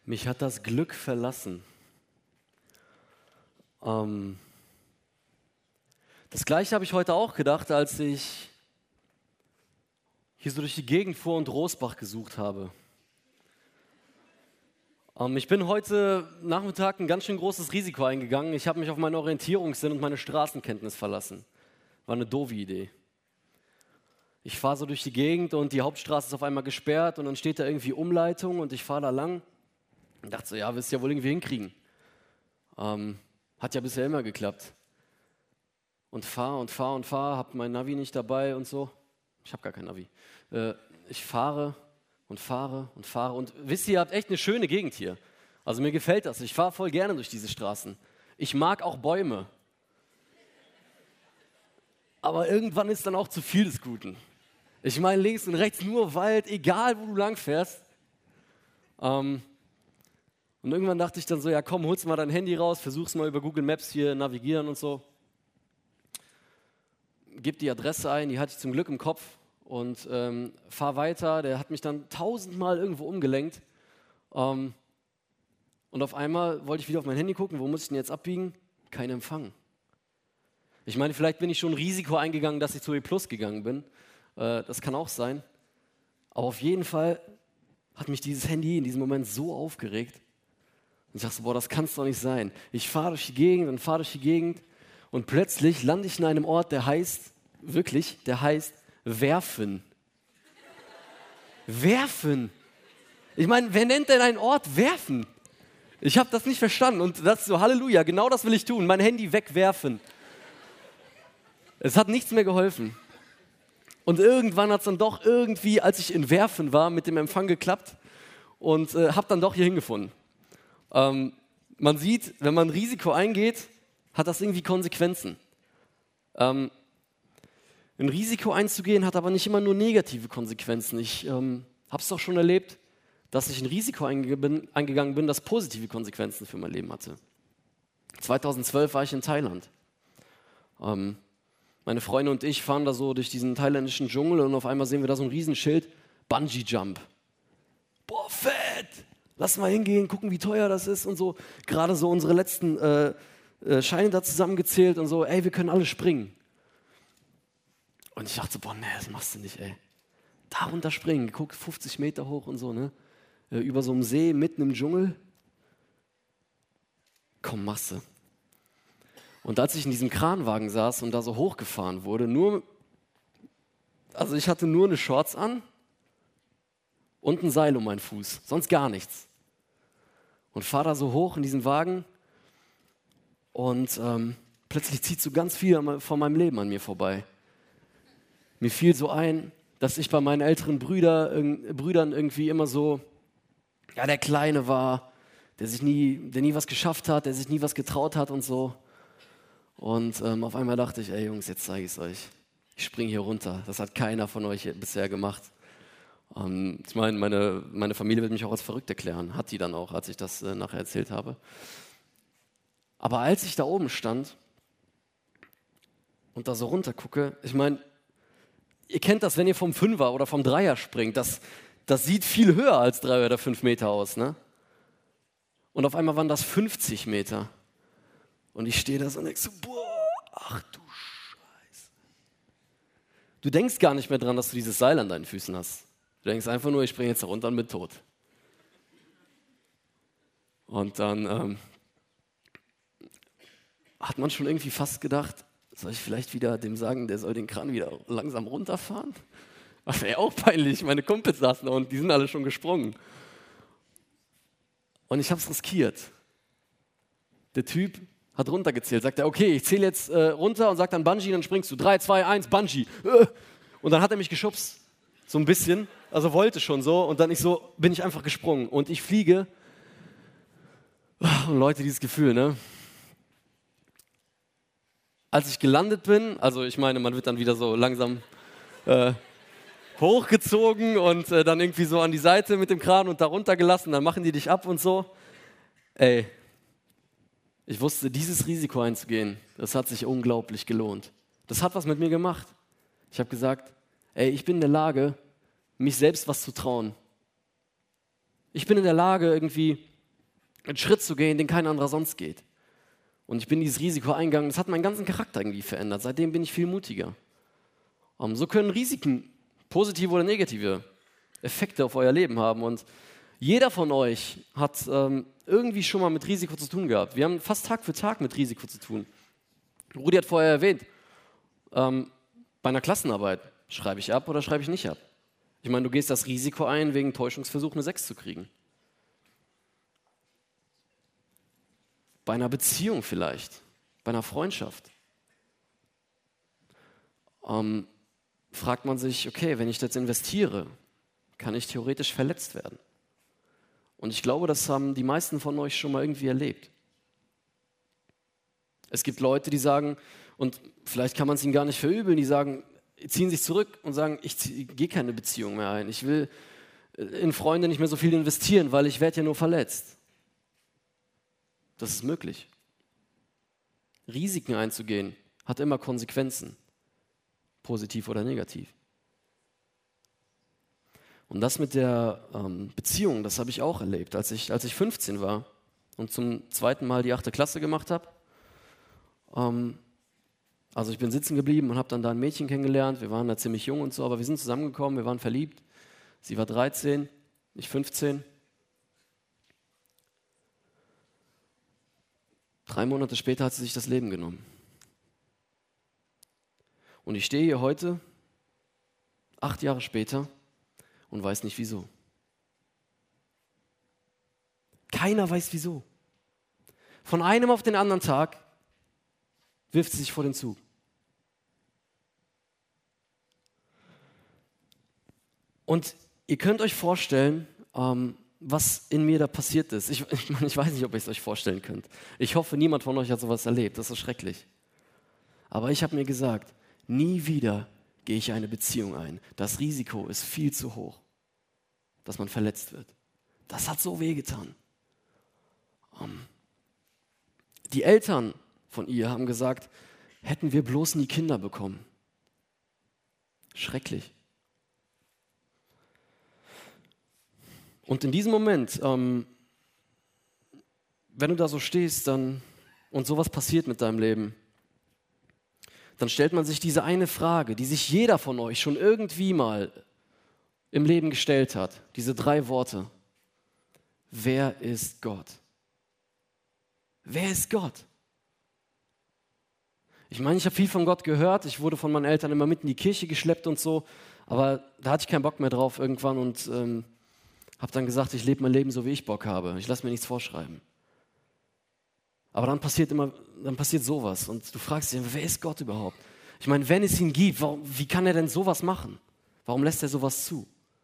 Mich hat das Glück verlassen. Das Gleiche habe ich heute auch gedacht, als ich hier so durch die Gegend fuhr und Rosbach gesucht habe. Ich bin heute Nachmittag ein ganz schön großes Risiko eingegangen. Ich habe mich auf meinen Orientierungssinn und meine Straßenkenntnis verlassen. War eine doofe Idee. Ich fahre so durch die Gegend und die Hauptstraße ist auf einmal gesperrt und dann steht da irgendwie Umleitung und ich fahre da lang und dachte so, ja, wirst du ja wohl irgendwie hinkriegen. Hat ja bisher immer geklappt. Und fahre, habe mein Navi nicht dabei und so. Ich habe gar kein Navi. Ich fahre und wisst ihr, ihr habt echt eine schöne Gegend hier. Also mir gefällt das. Ich fahre voll gerne durch diese Straßen. Ich mag auch Bäume. Aber irgendwann ist dann auch zu viel des Guten. Ich meine, links und rechts nur Wald, egal wo du lang fährst. Und irgendwann dachte ich dann so, ja komm, holst mal dein Handy raus, versuch's mal über Google Maps hier navigieren und so. Gib die Adresse ein, die hatte ich zum Glück im Kopf und fahr weiter. Der hat mich dann 1000-mal irgendwo umgelenkt. Und auf einmal wollte ich wieder auf mein Handy gucken, wo muss ich denn jetzt abbiegen? Kein Empfang. Ich meine, vielleicht bin ich schon ein Risiko eingegangen, dass ich zu E+ gegangen bin. Das kann auch sein. Aber auf jeden Fall hat mich dieses Handy in diesem Moment so aufgeregt. Und ich dachte so, boah, das kann es doch nicht sein. Ich fahre durch die Gegend und plötzlich lande ich in einem Ort, der heißt Werfen. Werfen. Ich meine, wer nennt denn einen Ort Werfen? Ich habe das nicht verstanden und das ist so, Halleluja, genau das will ich tun, mein Handy wegwerfen. Es hat nichts mehr geholfen. Und irgendwann hat es dann doch irgendwie, als ich in Werfen war, mit dem Empfang geklappt und habe dann doch hier hingefunden. Man sieht, wenn man ein Risiko eingeht, hat das irgendwie Konsequenzen. Ein Risiko einzugehen hat aber nicht immer nur negative Konsequenzen. Ich habe es doch schon erlebt, dass ich ein Risiko eingegangen bin, das positive Konsequenzen für mein Leben hatte. 2012 war ich in Thailand. Meine Freunde und ich fahren da so durch diesen thailändischen Dschungel und auf einmal sehen wir da so ein Riesenschild, Bungee Jump. Boah, fett! Lass mal hingehen, gucken, wie teuer das ist und so. Gerade so unsere letzten Scheine da zusammengezählt und so, ey, wir können alle springen. Und ich dachte so, boah, nee, das machst du nicht, ey. Da runter springen, guck, 50 Meter hoch und so, ne? Über so einem See, mitten im Dschungel. Komm, machst du. Und als ich in diesem Kranwagen saß und da so hochgefahren wurde, ich hatte nur eine Shorts an und ein Seil um meinen Fuß, sonst gar nichts. Und fahre da so hoch in diesen Wagen und plötzlich zieht so ganz viel von meinem Leben an mir vorbei. Mir fiel so ein, dass ich bei meinen älteren Brüdern irgendwie immer so, ja, der Kleine war, der nie was geschafft hat, der sich nie was getraut hat und so. Und auf einmal dachte ich, ey Jungs, jetzt zeige ich es euch. Ich springe hier runter. Das hat keiner von euch bisher gemacht. Ich meine, meine Familie wird mich auch als verrückt erklären. Hat die dann auch, als ich das nachher erzählt habe. Aber als ich da oben stand und da so runter gucke, ich meine, ihr kennt das, wenn ihr vom Fünfer oder vom Dreier springt, das sieht viel höher als 3 oder 5 Meter aus, ne? Und auf einmal waren das 50 Meter. Und ich stehe da so und denke so, boah, ach du Scheiße. Du denkst gar nicht mehr dran, dass du dieses Seil an deinen Füßen hast. Du denkst einfach nur, ich springe jetzt da runter und bin tot. Und dann hat man schon irgendwie fast gedacht, soll ich vielleicht wieder dem sagen, der soll den Kran wieder langsam runterfahren? Das wäre ja auch peinlich, meine Kumpels saßen da und die sind alle schon gesprungen. Und ich habe es riskiert. Der Typ hat runtergezählt, sagt er, okay, ich zähle jetzt runter und sagt dann Bungee, dann springst du. 3, 2, 1, Bungee. Und dann hat er mich geschubst, so ein bisschen, also wollte schon so. Und dann bin ich einfach gesprungen und ich fliege. Und Leute, dieses Gefühl, ne? Als ich gelandet bin, also ich meine, man wird dann wieder so langsam hochgezogen und dann irgendwie so an die Seite mit dem Kran und da runtergelassen, dann machen die dich ab und so. Ey, ich wusste, dieses Risiko einzugehen, das hat sich unglaublich gelohnt. Das hat was mit mir gemacht. Ich habe gesagt, ey, ich bin in der Lage, mich selbst was zu trauen. Ich bin in der Lage, irgendwie einen Schritt zu gehen, den kein anderer sonst geht. Und ich bin dieses Risiko eingegangen, das hat meinen ganzen Charakter irgendwie verändert. Seitdem bin ich viel mutiger. So können Risiken, positive oder negative Effekte auf euer Leben haben. Und jeder von euch hat irgendwie schon mal mit Risiko zu tun gehabt. Wir haben fast Tag für Tag mit Risiko zu tun. Rudi hat vorher erwähnt, bei einer Klassenarbeit schreibe ich ab oder schreibe ich nicht ab. Ich meine, du gehst das Risiko ein, wegen Täuschungsversuch eine 6 zu kriegen. Bei einer Beziehung vielleicht, bei einer Freundschaft. Fragt man sich, okay, wenn ich jetzt investiere, kann ich theoretisch verletzt werden. Und ich glaube, das haben die meisten von euch schon mal irgendwie erlebt. Es gibt Leute, die sagen, und vielleicht kann man es ihnen gar nicht verübeln, die sagen, ziehen sich zurück und sagen, ich gehe keine Beziehung mehr ein. Ich will in Freunde nicht mehr so viel investieren, weil ich werde ja nur verletzt. Das ist möglich. Risiken einzugehen hat immer Konsequenzen, positiv oder negativ. Und das mit der Beziehung, das habe ich auch erlebt, als ich 15 war und zum zweiten Mal die 8. Klasse gemacht habe. Also ich bin sitzen geblieben und habe dann da ein Mädchen kennengelernt. Wir waren da ziemlich jung und so, aber wir sind zusammengekommen, wir waren verliebt. Sie war 13, ich 15. 3 Monate später hat sie sich das Leben genommen. Und ich stehe hier heute, 8 Jahre später, und weiß nicht wieso. Keiner weiß wieso. Von einem auf den anderen Tag wirft sie sich vor den Zug. Und ihr könnt euch vorstellen, was in mir da passiert ist. Ich weiß nicht, ob ihr es euch vorstellen könnt. Ich hoffe, niemand von euch hat sowas erlebt. Das ist schrecklich. Aber ich habe mir gesagt, nie wieder gehe ich eine Beziehung ein. Das Risiko ist viel zu hoch, dass man verletzt wird. Das hat so wehgetan. Die Eltern von ihr haben gesagt, hätten wir bloß nie Kinder bekommen. Schrecklich. Und in diesem Moment, wenn du da so stehst und sowas passiert mit deinem Leben, dann stellt man sich diese eine Frage, die sich jeder von euch schon irgendwie mal im Leben gestellt hat. Diese 3 Worte. Wer ist Gott? Wer ist Gott? Ich meine, ich habe viel von Gott gehört. Ich wurde von meinen Eltern immer mit in die Kirche geschleppt und so. Aber da hatte ich keinen Bock mehr drauf irgendwann und habe dann gesagt, ich lebe mein Leben so, wie ich Bock habe. Ich lasse mir nichts vorschreiben. Aber dann passiert sowas und du fragst dich, wer ist Gott überhaupt? Ich meine, wenn es ihn gibt, wie kann er denn sowas machen? Warum lässt er sowas zu?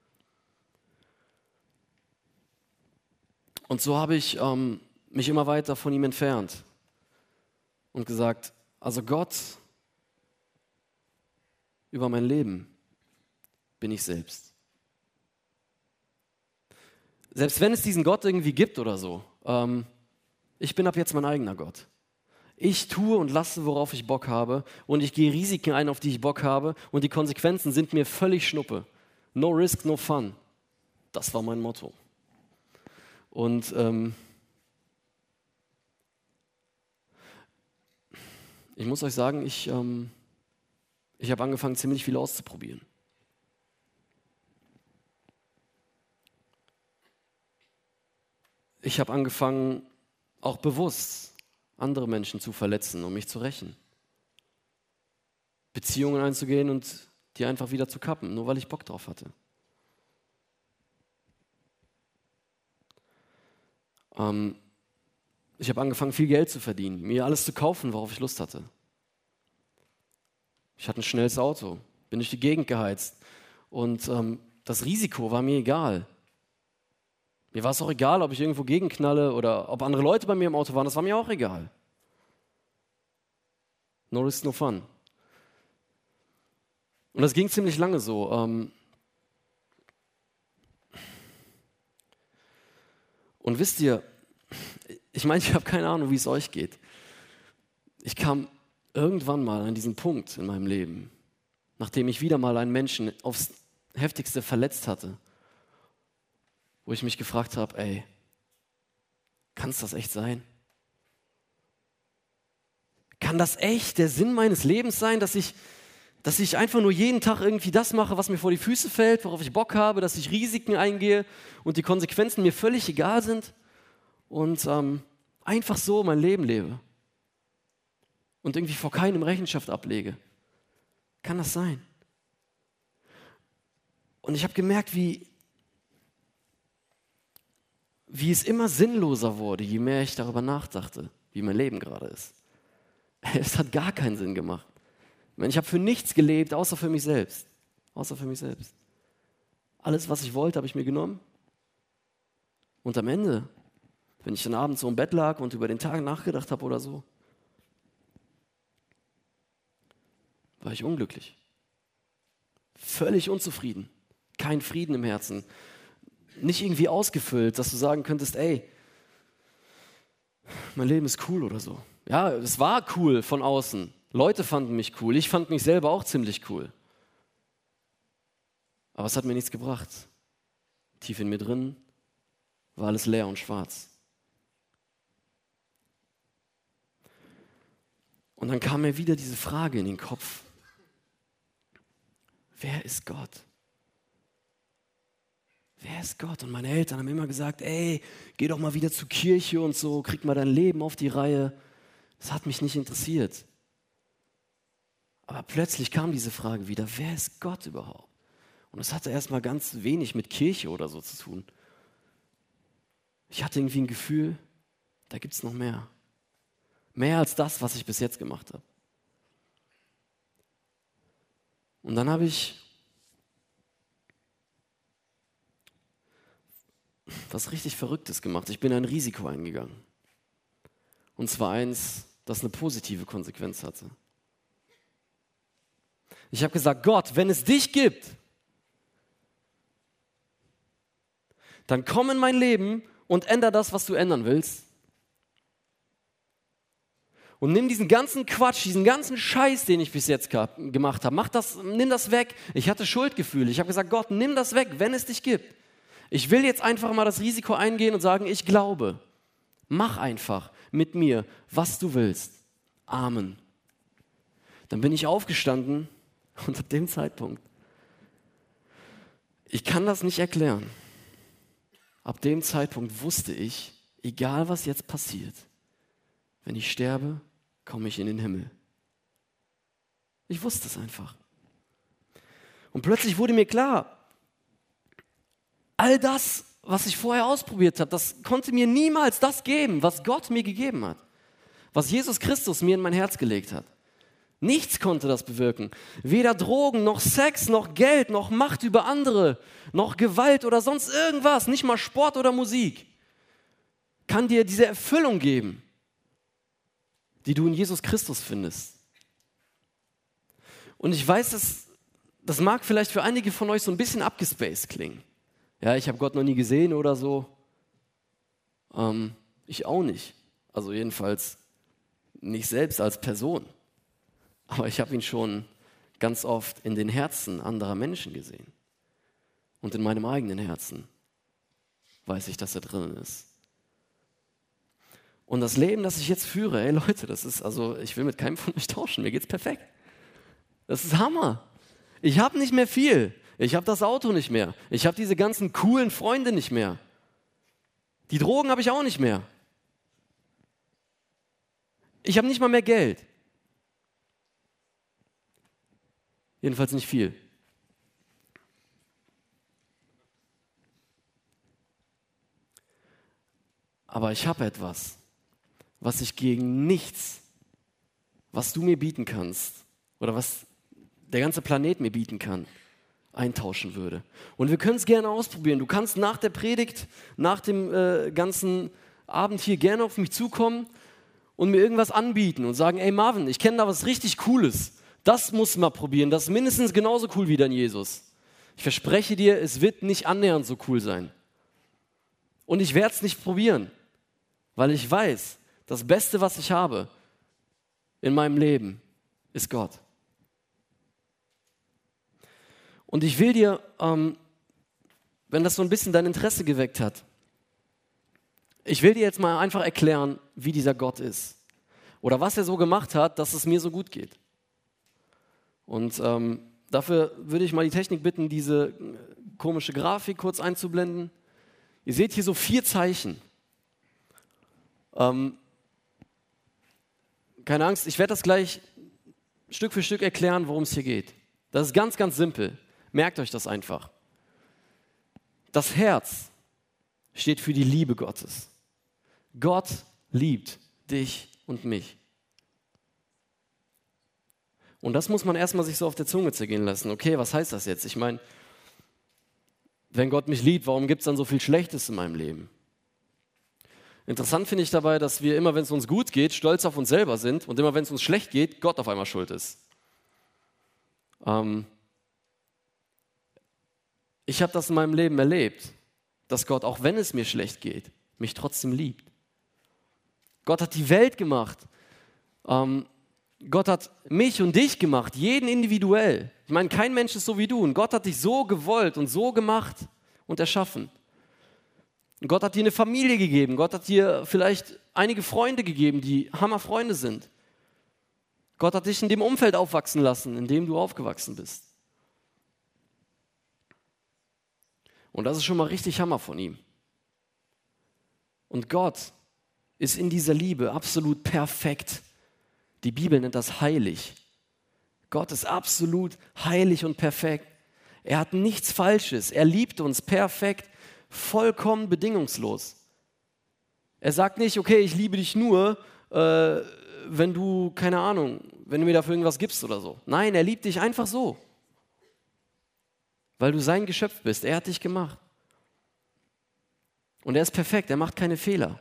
Und so habe ich mich immer weiter von ihm entfernt und gesagt, also Gott über mein Leben bin ich selbst. Selbst wenn es diesen Gott irgendwie gibt oder so, ich bin ab jetzt mein eigener Gott. Ich tue und lasse, worauf ich Bock habe und ich gehe Risiken ein, auf die ich Bock habe und die Konsequenzen sind mir völlig Schnuppe. No risk, no fun. Das war mein Motto. Und ich muss euch sagen, ich habe angefangen, ziemlich viel auszuprobieren. Ich habe angefangen, auch bewusst andere Menschen zu verletzen, um mich zu rächen. Beziehungen einzugehen und die einfach wieder zu kappen, nur weil ich Bock drauf hatte. Ich habe angefangen, viel Geld zu verdienen, mir alles zu kaufen, worauf ich Lust hatte. Ich hatte ein schnelles Auto, bin durch die Gegend geheizt und das Risiko war mir egal. Mir war es auch egal, ob ich irgendwo gegenknalle oder ob andere Leute bei mir im Auto waren, das war mir auch egal. No risk, no fun. Und das ging ziemlich lange so. Und wisst ihr, ich meine, ich habe keine Ahnung, wie es euch geht. Ich kam irgendwann mal an diesen Punkt in meinem Leben, nachdem ich wieder mal einen Menschen aufs Heftigste verletzt hatte, wo ich mich gefragt habe, ey, Kann es das echt sein? Kann das echt der Sinn meines Lebens sein, dass ich einfach nur jeden Tag irgendwie das mache, was mir vor die Füße fällt, worauf ich Bock habe, dass ich Risiken eingehe und die Konsequenzen mir völlig egal sind und einfach so mein Leben lebe und irgendwie vor keinem Rechenschaft ablege? Kann das sein? Und ich habe gemerkt, wie es immer sinnloser wurde, je mehr ich darüber nachdachte, wie mein Leben gerade ist. Es hat gar keinen Sinn gemacht. Ich habe für nichts gelebt, außer für mich selbst. Außer für mich selbst. Alles, was ich wollte, habe ich mir genommen. Und am Ende, wenn ich dann abends so im Bett lag und über den Tag nachgedacht habe oder so, war ich unglücklich. Völlig unzufrieden. Kein Frieden im Herzen. Nicht irgendwie ausgefüllt, dass du sagen könntest, ey, mein Leben ist cool oder so. Ja, es war cool von außen. Leute fanden mich cool. Ich fand mich selber auch ziemlich cool. Aber es hat mir nichts gebracht. Tief in mir drin war alles leer und schwarz. Und dann kam mir wieder diese Frage in den Kopf. Wer ist Gott? Wer ist Gott? Und meine Eltern haben immer gesagt, ey, geh doch mal wieder zur Kirche und so, krieg mal dein Leben auf die Reihe. Das hat mich nicht interessiert. Aber plötzlich kam diese Frage wieder, wer ist Gott überhaupt? Und das hatte erstmal ganz wenig mit Kirche oder so zu tun. Ich hatte irgendwie ein Gefühl, da gibt es noch mehr. Mehr als das, was ich bis jetzt gemacht habe. Und dann habe ich was richtig Verrücktes gemacht. Ich bin ein Risiko eingegangen. Und zwar eins, das eine positive Konsequenz hatte. Ich habe gesagt, Gott, wenn es dich gibt, dann komm in mein Leben und ändere das, was du ändern willst. Und nimm diesen ganzen Quatsch, diesen ganzen Scheiß, den ich bis jetzt gemacht habe, nimm das weg. Ich hatte Schuldgefühle. Ich habe gesagt, Gott, nimm das weg, wenn es dich gibt. Ich will jetzt einfach mal das Risiko eingehen und sagen, ich glaube. Mach einfach mit mir, was du willst. Amen. Dann bin ich aufgestanden und ab dem Zeitpunkt, ich kann das nicht erklären, ab dem Zeitpunkt wusste ich, egal was jetzt passiert, wenn ich sterbe, komme ich in den Himmel. Ich wusste es einfach. Und plötzlich wurde mir klar, all das, was ich vorher ausprobiert habe, das konnte mir niemals das geben, was Gott mir gegeben hat. Was Jesus Christus mir in mein Herz gelegt hat. Nichts konnte das bewirken. Weder Drogen, noch Sex, noch Geld, noch Macht über andere, noch Gewalt oder sonst irgendwas, nicht mal Sport oder Musik, kann dir diese Erfüllung geben, die du in Jesus Christus findest. Und ich weiß, das mag vielleicht für einige von euch so ein bisschen abgespaced klingen. Ja, ich habe Gott noch nie gesehen oder so. Ich auch nicht. Also jedenfalls nicht selbst als Person. Aber ich habe ihn schon ganz oft in den Herzen anderer Menschen gesehen. Und in meinem eigenen Herzen weiß ich, dass er drin ist. Und das Leben, das ich jetzt führe, ey Leute, ich will mit keinem von euch tauschen, mir geht's perfekt. Das ist Hammer. Ich habe nicht mehr viel. Ich habe das Auto nicht mehr. Ich habe diese ganzen coolen Freunde nicht mehr. Die Drogen habe ich auch nicht mehr. Ich habe nicht mal mehr Geld. Jedenfalls nicht viel. Aber ich habe etwas, was ich gegen nichts, was du mir bieten kannst oder was der ganze Planet mir bieten kann, eintauschen würde. Und wir können es gerne ausprobieren. Du kannst nach der Predigt, nach dem ganzen Abend hier gerne auf mich zukommen und mir irgendwas anbieten und sagen, ey Marvin, ich kenne da was richtig Cooles. Das musst du mal probieren. Das ist mindestens genauso cool wie dein Jesus. Ich verspreche dir, es wird nicht annähernd so cool sein. Und ich werde es nicht probieren, weil ich weiß, das Beste, was ich habe in meinem Leben, ist Gott. Und ich will dir, wenn das so ein bisschen dein Interesse geweckt hat, Ich will dir jetzt mal einfach erklären, wie dieser Gott ist. Oder was er so gemacht hat, dass es mir so gut geht. Und dafür würde ich mal die Technik bitten, diese komische Grafik kurz einzublenden. Ihr seht hier so 4 Zeichen. Keine Angst, ich werde das gleich Stück für Stück erklären, worum es hier geht. Das ist ganz, ganz simpel. Merkt euch das einfach. Das Herz steht für die Liebe Gottes. Gott liebt dich und mich. Und das muss man erstmal sich so auf der Zunge zergehen lassen. Okay, was heißt das jetzt? Ich meine, wenn Gott mich liebt, warum gibt es dann so viel Schlechtes in meinem Leben? Interessant finde ich dabei, dass wir immer, wenn es uns gut geht, stolz auf uns selber sind und immer, wenn es uns schlecht geht, Gott auf einmal schuld ist. Ich habe das in meinem Leben erlebt, dass Gott, auch wenn es mir schlecht geht, mich trotzdem liebt. Gott hat die Welt gemacht. Gott hat mich und dich gemacht, jeden individuell. Ich meine, kein Mensch ist so wie du. Und Gott hat dich so gewollt und so gemacht und erschaffen. Und Gott hat dir eine Familie gegeben. Gott hat dir vielleicht einige Freunde gegeben, die Hammerfreunde sind. Gott hat dich in dem Umfeld aufwachsen lassen, in dem du aufgewachsen bist. Und das ist schon mal richtig Hammer von ihm. Und Gott ist in dieser Liebe absolut perfekt. Die Bibel nennt das heilig. Gott ist absolut heilig und perfekt. Er hat nichts Falsches. Er liebt uns perfekt, vollkommen bedingungslos. Er sagt nicht, okay, ich liebe dich nur, wenn du, keine Ahnung, wenn du mir dafür irgendwas gibst oder so. Nein, er liebt dich einfach so. Weil du sein Geschöpf bist. Er hat dich gemacht. Und er ist perfekt, er macht keine Fehler.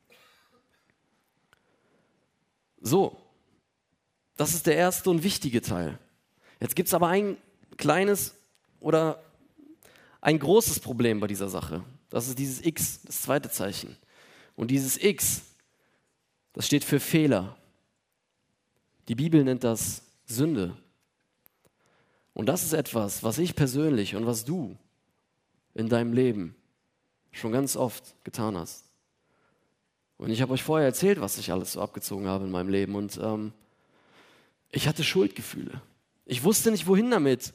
So, das ist der erste und wichtige Teil. Jetzt gibt es aber ein kleines oder ein großes Problem bei dieser Sache. Das ist dieses X, das zweite Zeichen. Und dieses X, das steht für Fehler. Die Bibel nennt das Sünde. Und das ist etwas, was ich persönlich und was du in deinem Leben schon ganz oft getan hast. Und ich habe euch vorher erzählt, was ich alles so abgezogen habe in meinem Leben. Und ich hatte Schuldgefühle. Ich wusste nicht, wohin damit.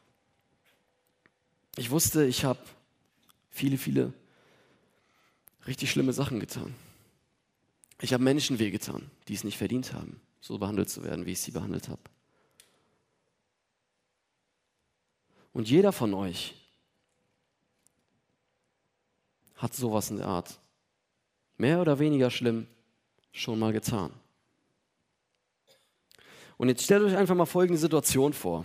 Ich wusste, ich habe viele richtig schlimme Sachen getan. Ich habe Menschen wehgetan, die es nicht verdient haben, so behandelt zu werden, wie ich sie behandelt habe. Und jeder von euch hat sowas in der Art, mehr oder weniger schlimm, schon mal getan. Und jetzt stellt euch einfach mal folgende Situation vor.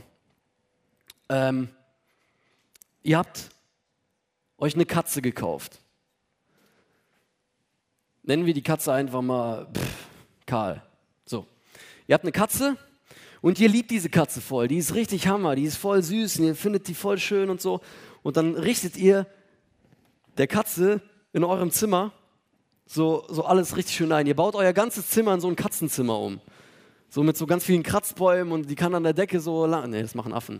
Ihr habt euch eine Katze gekauft. Nennen wir die Katze einfach mal Karl. So, ihr habt eine Katze und ihr liebt diese Katze voll. Die ist richtig Hammer, die ist voll süß und ihr findet die voll schön und so. Und dann richtet ihr der Katze in eurem Zimmer so alles richtig schön ein. Ihr baut euer ganzes Zimmer in so ein Katzenzimmer um. So mit so ganz vielen Kratzbäumen und die kann an der Decke so lang. Nee, das machen Affen.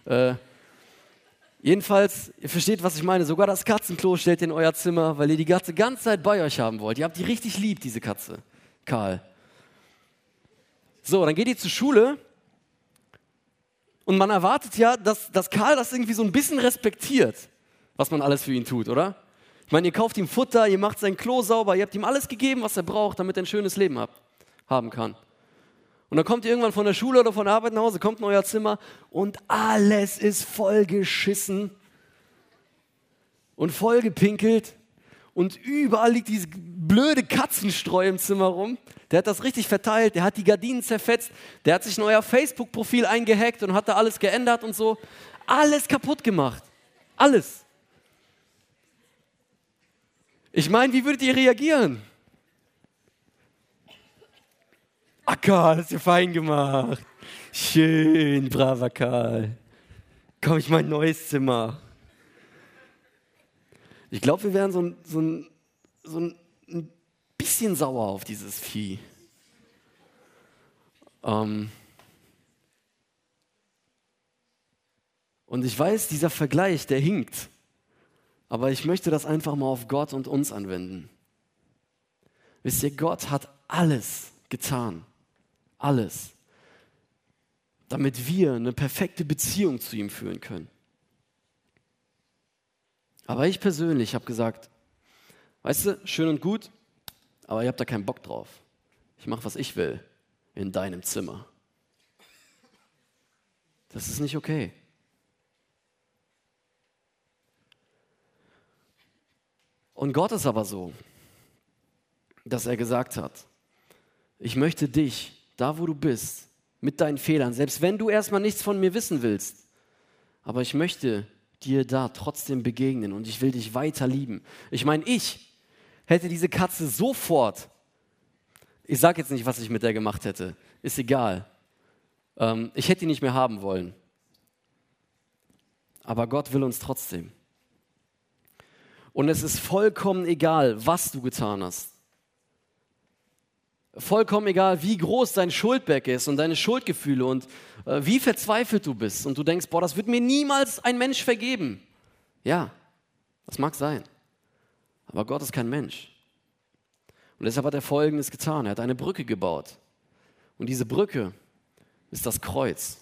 Jedenfalls, ihr versteht, was ich meine. Sogar das Katzenklo stellt ihr in euer Zimmer, weil ihr die Katze ganze Zeit bei euch haben wollt. Ihr habt die richtig lieb, diese Katze. Karl. So, dann geht ihr zur Schule und man erwartet ja, dass Karl das irgendwie so ein bisschen respektiert, was man alles für ihn tut, oder? Ich meine, ihr kauft ihm Futter, ihr macht sein Klo sauber, ihr habt ihm alles gegeben, was er braucht, damit er ein schönes Leben haben kann. Und dann kommt ihr irgendwann von der Schule oder von der Arbeit nach Hause, kommt in euer Zimmer und alles ist voll geschissen und voll gepinkelt und überall liegt dieses blöde Katzenstreu im Zimmer rum. Der hat das richtig verteilt, der hat die Gardinen zerfetzt, der hat sich in euer Facebook-Profil eingehackt und hat da alles geändert und so. Alles kaputt gemacht. Alles. Ich meine, wie würdet ihr reagieren? Ah, Karl, hast du fein gemacht. Schön, braver Karl. Komm, ich mein neues Zimmer. Ich glaube, wir wären so ein bisschen sauer auf dieses Vieh. Und ich weiß, dieser Vergleich, der hinkt. Aber ich möchte das einfach mal auf Gott und uns anwenden. Wisst ihr, Gott hat alles getan. Alles. Damit wir eine perfekte Beziehung zu ihm führen können. Aber ich persönlich habe gesagt, weißt du, schön und gut, aber ihr habt da keinen Bock drauf. Ich mache, was ich will in deinem Zimmer. Das ist nicht okay. Und Gott ist aber so, dass er gesagt hat, ich möchte dich, da wo du bist, mit deinen Fehlern, selbst wenn du erstmal nichts von mir wissen willst, aber ich möchte dir da trotzdem begegnen und ich will dich weiter lieben. Ich meine, ich hätte diese Katze sofort, ich sage jetzt nicht, was ich mit der gemacht hätte, ist egal. Ich hätte die nicht mehr haben wollen. Aber Gott will uns trotzdem. Und es ist vollkommen egal, was du getan hast. Vollkommen egal, wie groß dein Schuldberg ist und deine Schuldgefühle und wie verzweifelt du bist. Und du denkst, boah, das wird mir niemals ein Mensch vergeben. Ja, das mag sein. Aber Gott ist kein Mensch. Und deshalb hat er Folgendes getan. Er hat eine Brücke gebaut. Und diese Brücke ist das Kreuz.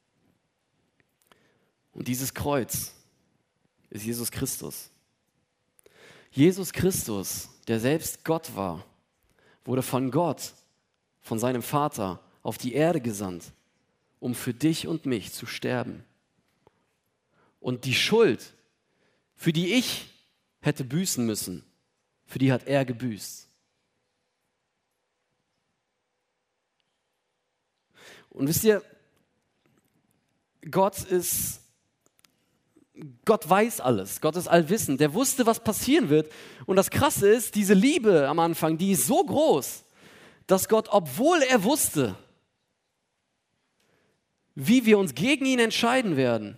Und dieses Kreuz ist Jesus Christus. Jesus Christus, der selbst Gott war, wurde von Gott, von seinem Vater, auf die Erde gesandt, um für dich und mich zu sterben. Und die Schuld, für die ich hätte büßen müssen, für die hat er gebüßt. Und wisst ihr, Gott weiß alles, Gott ist allwissend, der wusste, was passieren wird. Und das Krasse ist, diese Liebe am Anfang, die ist so groß, dass Gott, obwohl er wusste, wie wir uns gegen ihn entscheiden werden,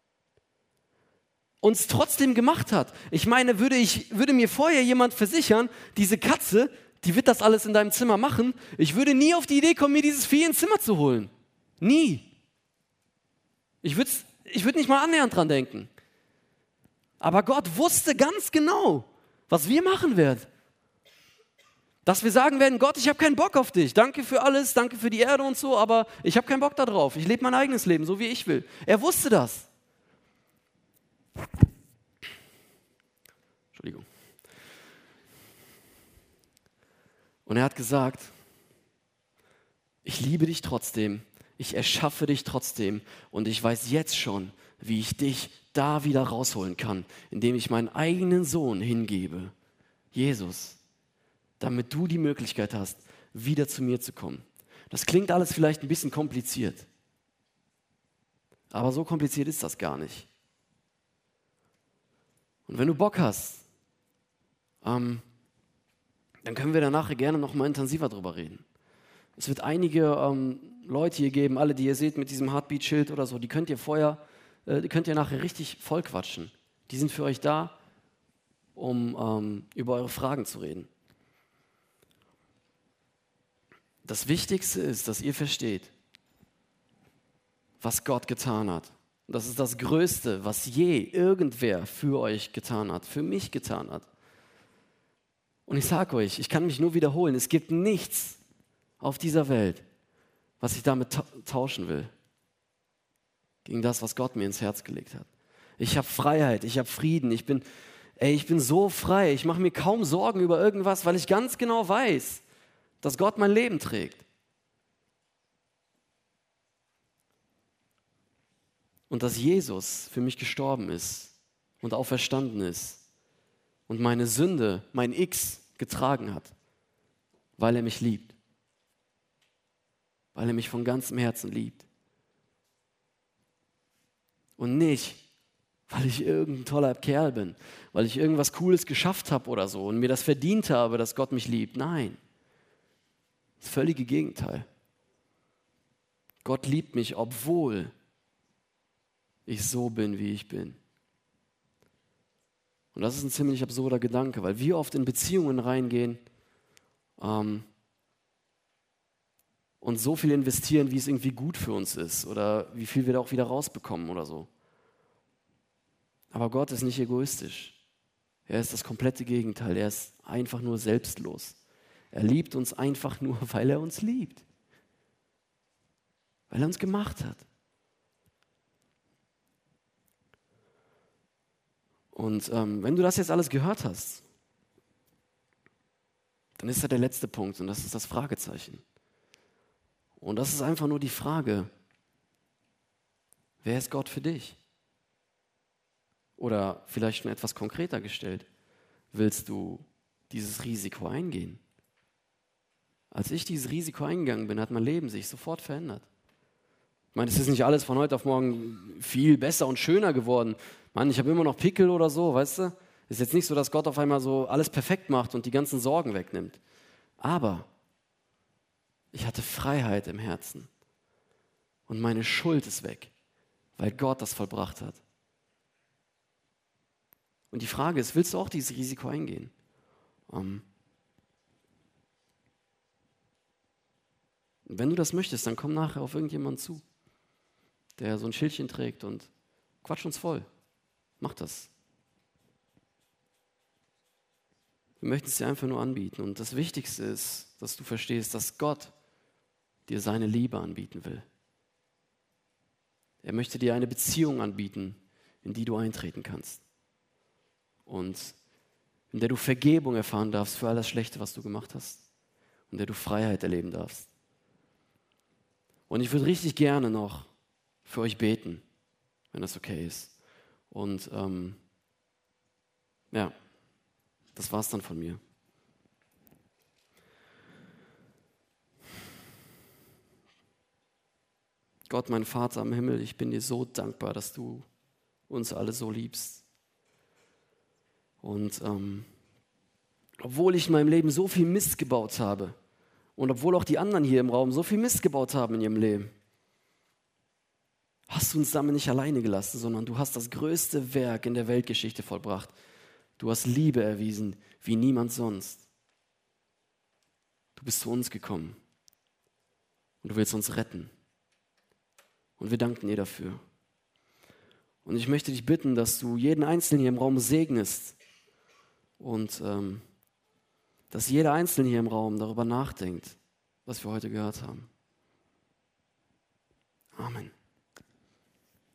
uns trotzdem gemacht hat. Ich meine, würde mir vorher jemand versichern, diese Katze, die wird das alles in deinem Zimmer machen, ich würde nie auf die Idee kommen, mir dieses Vieh ins Zimmer zu holen. Nie. Ich würde nicht mal annähernd dran denken. Aber Gott wusste ganz genau, was wir machen werden. Dass wir sagen werden, Gott, ich habe keinen Bock auf dich. Danke für alles, danke für die Erde und so, aber ich habe keinen Bock da drauf. Ich lebe mein eigenes Leben, so wie ich will. Er wusste das. Entschuldigung. Und er hat gesagt, ich liebe dich trotzdem, ich erschaffe dich trotzdem und ich weiß jetzt schon, wie ich dich da wieder rausholen kann, indem ich meinen eigenen Sohn hingebe, Jesus, damit du die Möglichkeit hast, wieder zu mir zu kommen. Das klingt alles vielleicht ein bisschen kompliziert, aber so kompliziert ist das gar nicht. Und wenn du Bock hast, dann können wir danach gerne noch mal intensiver drüber reden. Es wird einige Leute hier geben, alle, die ihr seht mit diesem Heartbeat-Schild oder so, die könnt ihr nachher richtig voll quatschen. Die sind für euch da, um über eure Fragen zu reden. Das Wichtigste ist, dass ihr versteht, was Gott getan hat. Das ist das Größte, was je irgendwer für euch getan hat, für mich getan hat. Und ich sage euch, ich kann mich nur wiederholen, es gibt nichts auf dieser Welt, was ich damit tauschen will, gegen das, was Gott mir ins Herz gelegt hat. Ich habe Freiheit, ich habe Frieden, ich bin so frei, ich mache mir kaum Sorgen über irgendwas, weil ich ganz genau weiß, dass Gott mein Leben trägt. Und dass Jesus für mich gestorben ist und auferstanden ist und meine Sünde, mein X getragen hat, weil er mich liebt. Weil er mich von ganzem Herzen liebt. Und nicht, weil ich irgendein toller Kerl bin, weil ich irgendwas Cooles geschafft habe oder so und mir das verdient habe, dass Gott mich liebt. Nein, das völlige Gegenteil. Gott liebt mich, obwohl ich so bin, wie ich bin. Und das ist ein ziemlich absurder Gedanke, weil wir oft in Beziehungen reingehen und so viel investieren, wie es irgendwie gut für uns ist oder wie viel wir da auch wieder rausbekommen oder so. Aber Gott ist nicht egoistisch. Er ist das komplette Gegenteil. Er ist einfach nur selbstlos. Er liebt uns einfach nur, weil er uns liebt. Weil er uns gemacht hat. Und wenn du das jetzt alles gehört hast, dann ist da der letzte Punkt und das ist das Fragezeichen. Und das ist einfach nur die Frage, wer ist Gott für dich? Oder vielleicht schon etwas konkreter gestellt, willst du dieses Risiko eingehen? Als ich dieses Risiko eingegangen bin, hat mein Leben sich sofort verändert. Ich meine, es ist nicht alles von heute auf morgen viel besser und schöner geworden. Mann, ich habe immer noch Pickel oder so, weißt du? Ist jetzt nicht so, dass Gott auf einmal so alles perfekt macht und die ganzen Sorgen wegnimmt. Aber ich hatte Freiheit im Herzen. Und meine Schuld ist weg, weil Gott das vollbracht hat. Und die Frage ist, willst du auch dieses Risiko eingehen? Und wenn du das möchtest, dann komm nachher auf irgendjemanden zu, der so ein Schildchen trägt und quatsch uns voll. Mach das. Wir möchten es dir einfach nur anbieten. Und das Wichtigste ist, dass du verstehst, dass Gott dir seine Liebe anbieten will. Er möchte dir eine Beziehung anbieten, in die du eintreten kannst. Und in der du Vergebung erfahren darfst für all das Schlechte, was du gemacht hast. Und in der du Freiheit erleben darfst. Und ich würde richtig gerne noch für euch beten, wenn das okay ist. Und ja, das war's dann von mir. Gott, mein Vater im Himmel, ich bin dir so dankbar, dass du uns alle so liebst. Und obwohl ich in meinem Leben so viel Mist gebaut habe und obwohl auch die anderen hier im Raum so viel Mist gebaut haben in ihrem Leben, hast du uns damit nicht alleine gelassen, sondern du hast das größte Werk in der Weltgeschichte vollbracht. Du hast Liebe erwiesen wie niemand sonst. Du bist zu uns gekommen und du willst uns retten. Und wir danken dir dafür. Und ich möchte dich bitten, dass du jeden Einzelnen hier im Raum segnest und dass jeder Einzelne hier im Raum darüber nachdenkt, was wir heute gehört haben. Amen.